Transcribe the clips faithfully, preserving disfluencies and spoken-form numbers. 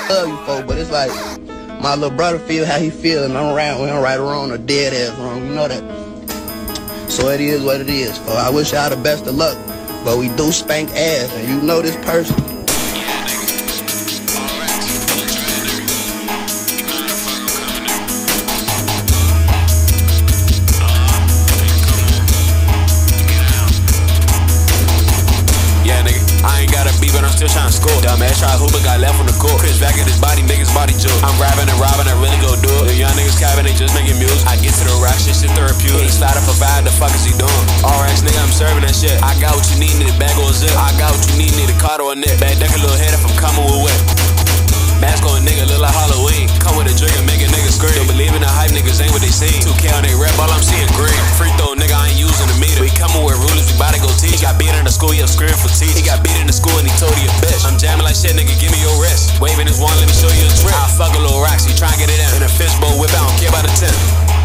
love you, folks, but it's like my little brother feel how he feel, and I'm right, we don't right or wrong or dead ass wrong, you know that. So it is what it is, folks. I wish y'all the best of luck, but we do spank ass, and you know this person. But I'm still tryna score. Dumb ass try hoop, but got left on the court. Chris back at his body, niggas body joke. I'm rapping and robbing, I really go do it. The young niggas capping, they just making music. I get to the rock, shit, shit therapeutic. He slide up a vibe, the fuck is he doing? R-X, nigga, I'm serving that shit. I got what you need, need a bag or a zip. I got what you need, need a card or a nip. Bad duck a little head if I'm coming with whip. Mask on a nigga, look like Halloween. Come with a drink and make a nigga scream. Don't believe in the hype, niggas ain't what they seen. two K on they rap, all I'm seeing green. Free throw, nigga, I ain't using the meter. We coming with rulers, we bout to go teach. He got beat in the school, yeah, screaming for teach. He got beat in the school and he told he a bitch. I'm jamming like shit, nigga, give me your wrist. Waving his wand, let me show you a trick. I'll fuck a little rocks, he try and get it in. In a fishbowl whip, I don't care about a ten.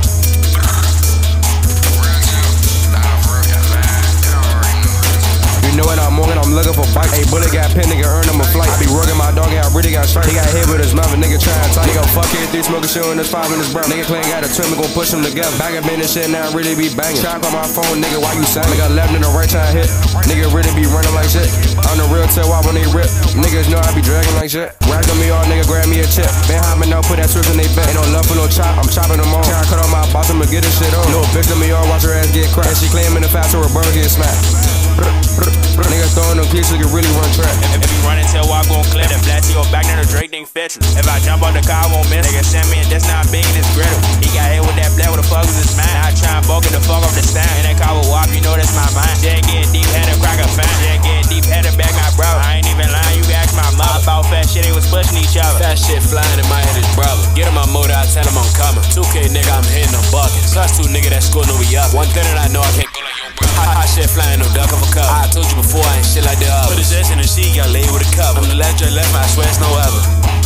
You know what I'm on, I'm looking for bikes. Hey, bullet got pen, nigga, earn him a flight. I be working my dog, and I really got strike. He got hit with his mouth, a nigga trying tight. Nigga, fuck it, three smoking shit in his five in his brown. Nigga claim got a twin, we gon' push him together. Back up in this shit, now I really be banging. Trap on my phone, nigga, why you sang? Nigga left in the right trying hit. Nigga really be running like shit. I'm the real tell why when they rip. Niggas know I be dragging like shit. Rag on me all, nigga, grab me a chip. Been hopping out, put that switch in they back. Ain't no love for no chop, I'm chopping them all. Trying to cut on my boss, I'ma get this shit on. No bitch on me all, watch her ass get cracked. And she claiming the fast or her burger get smacked. Nigga throwing them kids, so you can really run track. If, if you running till I gon' clip the flat to your back, then the Drake thing fetch you. If I jump on the car, I won't miss. Nigga send me and that's not big in his griddle. He got hit with that black, what the fuck was his mind? Now I try and bulk it the fuck off the stand. And that car will walk, you know that's my mind. She ain't getting deep, had to crack a fan. She ain't getting deep, had to back my bro. I ain't even lying, you can ask my mother. About fat shit, they was pushing each other. Fat shit flying in my head is brother. Get him my motor, I tell him I'm coming. two K nigga, I'm hitting them buckets. Plus two nigga that school know we up. One thing that I know, I can't go like your brother. Hot, hot shit flying, no duck of a cup. I told you before, I ain't shit like the others. Put his ass in the sheet, got laid with a cup. I'm the last J left, I swear it's no other.